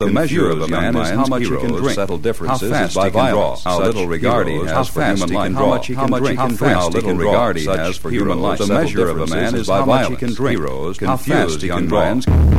The measure of a man is how much he can drink, settle differences is by violence, how little regard he has for human life, how much he can drink, how little regard he has for human life. The measure of a man is how much he can drink, how fast he can draw.